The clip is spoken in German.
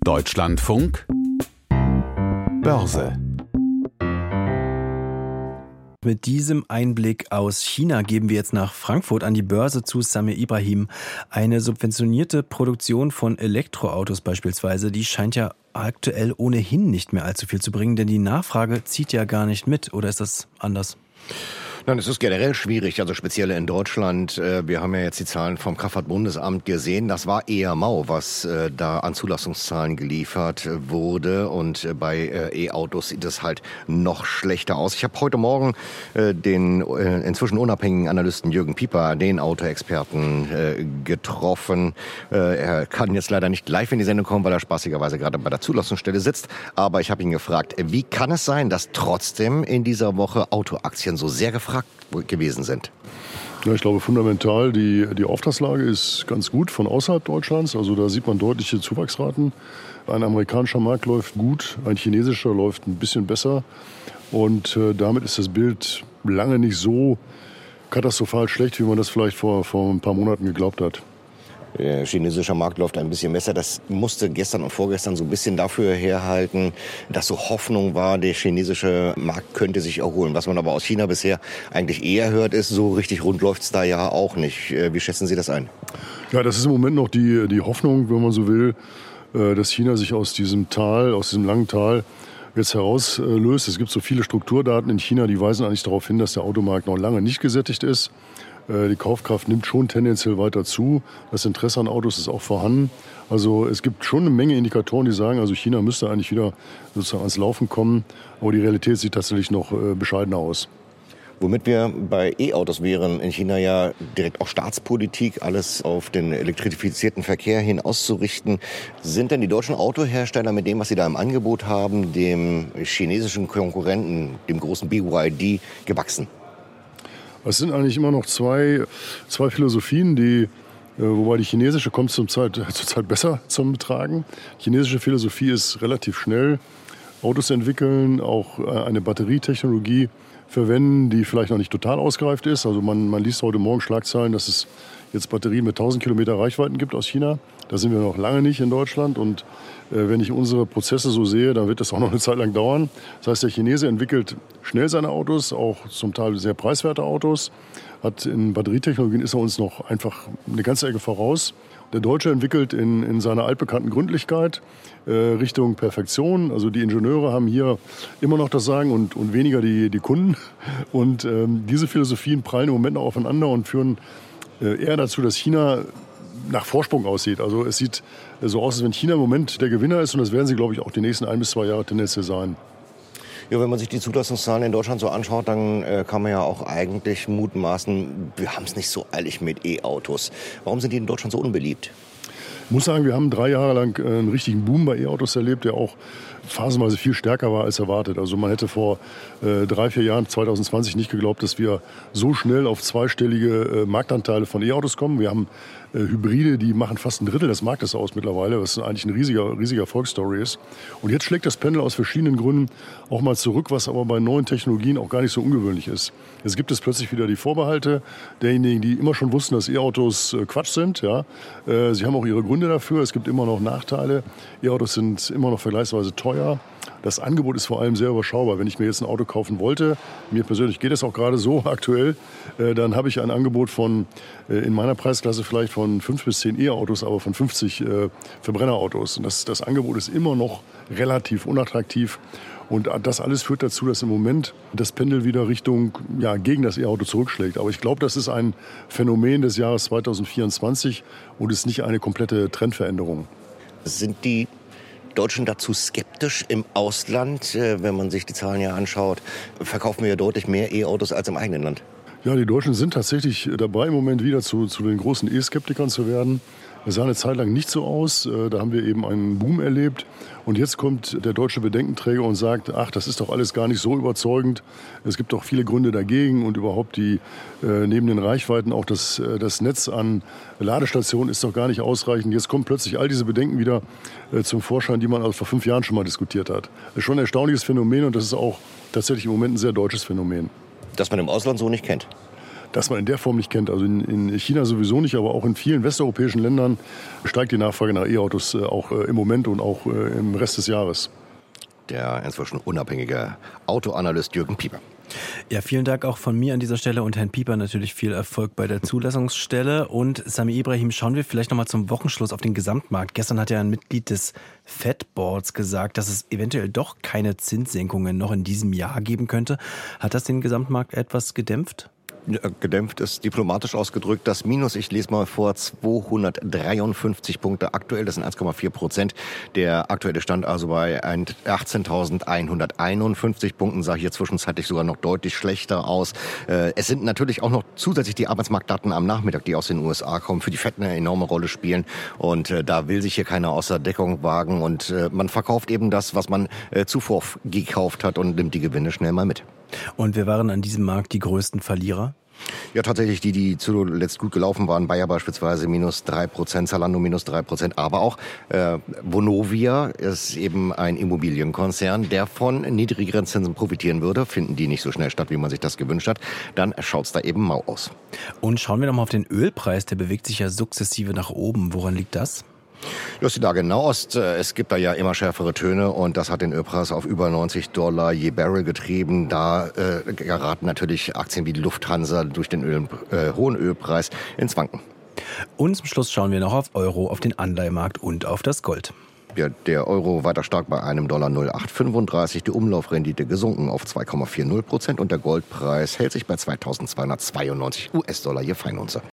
Deutschlandfunk Börse. Mit diesem Einblick aus China geben wir jetzt nach Frankfurt an die Börse zu Samir Ibrahim. Eine subventionierte Produktion von Elektroautos beispielsweise, die scheint ja aktuell ohnehin nicht mehr allzu viel zu bringen, denn die Nachfrage zieht ja gar nicht mit. Oder ist das anders? Nein, es ist generell schwierig, also speziell in Deutschland. Wir haben ja jetzt die Zahlen vom Kraftfahrtbundesamt gesehen. Das war eher mau, was da an Zulassungszahlen geliefert wurde. Und bei E-Autos sieht es halt noch schlechter aus. Ich habe heute Morgen den inzwischen unabhängigen Analysten Jürgen Pieper, den Autoexperten, getroffen. Er kann jetzt leider nicht live in die Sendung kommen, weil er spaßigerweise gerade bei der Zulassungsstelle sitzt. Aber ich habe ihn gefragt, wie kann es sein, dass trotzdem in dieser Woche Autoaktien so sehr gefragt gewesen sind? Ja, ich glaube fundamental, die Auftragslage ist ganz gut von außerhalb Deutschlands. Also da sieht man deutliche Zuwachsraten. Ein amerikanischer Markt läuft gut, ein chinesischer läuft ein bisschen besser. Und damit ist das Bild lange nicht so katastrophal schlecht, wie man das vielleicht vor ein paar Monaten geglaubt hat. Der chinesische Markt läuft ein bisschen besser. Das musste gestern und vorgestern so ein bisschen dafür herhalten, dass so Hoffnung war, der chinesische Markt könnte sich erholen. Was man aber aus China bisher eigentlich eher hört, ist, so richtig rund läuft's da ja auch nicht. Wie schätzen Sie das ein? Ja, das ist im Moment noch die Hoffnung, wenn man so will, dass China sich aus diesem langen Tal jetzt herauslöst. Es gibt so viele Strukturdaten in China, die weisen eigentlich darauf hin, dass der Automarkt noch lange nicht gesättigt ist. Die Kaufkraft nimmt schon tendenziell weiter zu. Das Interesse an Autos ist auch vorhanden. Also es gibt schon eine Menge Indikatoren, die sagen, also China müsste eigentlich wieder sozusagen ans Laufen kommen. Aber die Realität sieht tatsächlich noch bescheidener aus. Womit wir bei E-Autos wären, in China ja direkt auch Staatspolitik, alles auf den elektrifizierten Verkehr hin auszurichten. Sind denn die deutschen Autohersteller mit dem, was sie da im Angebot haben, dem chinesischen Konkurrenten, dem großen BYD, gewachsen? Es sind eigentlich immer noch zwei Philosophien, wobei die chinesische kommt zurzeit besser zum Tragen. Die chinesische Philosophie ist relativ schnell. Autos entwickeln, auch eine Batterietechnologie verwenden, die vielleicht noch nicht total ausgereift ist. Also man liest heute Morgen Schlagzeilen, dass es jetzt Batterien mit 1000 Kilometer Reichweiten gibt aus China. Da sind wir noch lange nicht in Deutschland. Und wenn ich unsere Prozesse so sehe, dann wird das auch noch eine Zeit lang dauern. Das heißt, der Chinese entwickelt schnell seine Autos, auch zum Teil sehr preiswerte Autos. In Batterietechnologien ist er uns noch einfach eine ganze Ecke voraus. Der Deutsche entwickelt in seiner altbekannten Gründlichkeit Richtung Perfektion. Also die Ingenieure haben hier immer noch das Sagen und weniger die Kunden. Und diese Philosophien prallen im Moment noch aufeinander und führen eher dazu, dass China nach Vorsprung aussieht. Also es sieht so aus, als wenn China im Moment der Gewinner ist. Und das werden sie, glaube ich, auch die nächsten 1 bis 2 Jahre tendenziell sein. Ja, wenn man sich die Zulassungszahlen in Deutschland so anschaut, dann kann man ja auch eigentlich mutmaßen, wir haben es nicht so eilig mit E-Autos. Warum sind die in Deutschland so unbeliebt? Ich muss sagen, wir haben 3 Jahre lang einen richtigen Boom bei E-Autos erlebt, der auch phasenweise viel stärker war als erwartet. Also man hätte vor 3-4 Jahren, 2020, nicht geglaubt, dass wir so schnell auf zweistellige Marktanteile von E-Autos kommen. Wir haben Hybride, die machen fast 1/3 des Marktes aus mittlerweile, was eigentlich eine riesige Erfolgsstory ist. Und jetzt schlägt das Pendel aus verschiedenen Gründen auch mal zurück, was aber bei neuen Technologien auch gar nicht so ungewöhnlich ist. Jetzt gibt es plötzlich wieder die Vorbehalte derjenigen, die immer schon wussten, dass E-Autos Quatsch sind. Ja. Sie haben auch ihre Gründe dafür. Es gibt immer noch Nachteile. E-Autos sind immer noch vergleichsweise teuer. Das Angebot ist vor allem sehr überschaubar. Wenn ich mir jetzt ein Auto kaufen wollte, mir persönlich geht es auch gerade so aktuell, dann habe ich ein Angebot in meiner Preisklasse vielleicht von 5 bis 10 E-Autos, aber von 50 Verbrennerautos. Und das Angebot ist immer noch relativ unattraktiv. Und das alles führt dazu, dass im Moment das Pendel wieder gegen das E-Auto zurückschlägt. Aber ich glaube, das ist ein Phänomen des Jahres 2024 und ist nicht eine komplette Trendveränderung. Sind die Deutschen dazu skeptisch im Ausland? Wenn man sich die Zahlen ja anschaut, verkaufen wir ja deutlich mehr E-Autos als im eigenen Land. Ja, die Deutschen sind tatsächlich dabei, im Moment wieder zu den großen E-Skeptikern zu werden. Es sah eine Zeit lang nicht so aus. Da haben wir eben einen Boom erlebt. Und jetzt kommt der deutsche Bedenkenträger und sagt, ach, das ist doch alles gar nicht so überzeugend. Es gibt doch viele Gründe dagegen und überhaupt neben den Reichweiten auch das Netz an Ladestationen ist doch gar nicht ausreichend. Jetzt kommen plötzlich all diese Bedenken wieder zum Vorschein, die man also vor 5 Jahren schon mal diskutiert hat. Das ist schon ein erstaunliches Phänomen und das ist auch tatsächlich im Moment ein sehr deutsches Phänomen. Das man im Ausland so nicht kennt. das man in der Form nicht kennt. Also in China sowieso nicht, aber auch in vielen westeuropäischen Ländern steigt die Nachfrage nach E-Autos auch im Moment und auch im Rest des Jahres. Der inzwischen unabhängige Autoanalyst Jürgen Pieper. Ja, vielen Dank auch von mir an dieser Stelle und Herrn Pieper natürlich viel Erfolg bei der Zulassungsstelle. Und Sami Ibrahim, schauen wir vielleicht nochmal zum Wochenschluss auf den Gesamtmarkt. Gestern hat ja ein Mitglied des Fed Boards gesagt, dass es eventuell doch keine Zinssenkungen noch in diesem Jahr geben könnte. Hat das den Gesamtmarkt etwas gedämpft? Gedämpft ist diplomatisch ausgedrückt. Das Minus, ich lese mal vor, 253 Punkte aktuell, das sind 1,4%. Der aktuelle Stand also bei 18.151 Punkten, sah hier zwischenzeitlich sogar noch deutlich schlechter aus. Es sind natürlich auch noch zusätzlich die Arbeitsmarktdaten am Nachmittag, die aus den USA kommen, für die FED eine enorme Rolle spielen. Und da will sich hier keiner außer Deckung wagen. Und man verkauft eben das, was man zuvor gekauft hat und nimmt die Gewinne schnell mal mit. Und wer waren an diesem Markt die größten Verlierer? Ja, tatsächlich die zuletzt gut gelaufen waren. Bayer beispielsweise minus 3%, Zalando minus 3%, aber auch Vonovia ist eben ein Immobilienkonzern, der von niedrigeren Zinsen profitieren würde. Finden die nicht so schnell statt, wie man sich das gewünscht hat, dann schaut's da eben mau aus. Und schauen wir nochmal auf den Ölpreis, der bewegt sich ja sukzessive nach oben. Woran liegt das? Das ist die Lage in Nahost. Es gibt da ja immer schärfere Töne und das hat den Ölpreis auf über $90 je Barrel getrieben. Da geraten natürlich Aktien wie die Lufthansa durch den hohen Ölpreis ins Wanken. Und zum Schluss schauen wir noch auf Euro, auf den Anleihemarkt und auf das Gold. Ja, der Euro weiter stark bei einem $0,0835, die Umlaufrendite gesunken auf 2,40% und der Goldpreis hält sich bei 2.292 US-Dollar je Feinunze.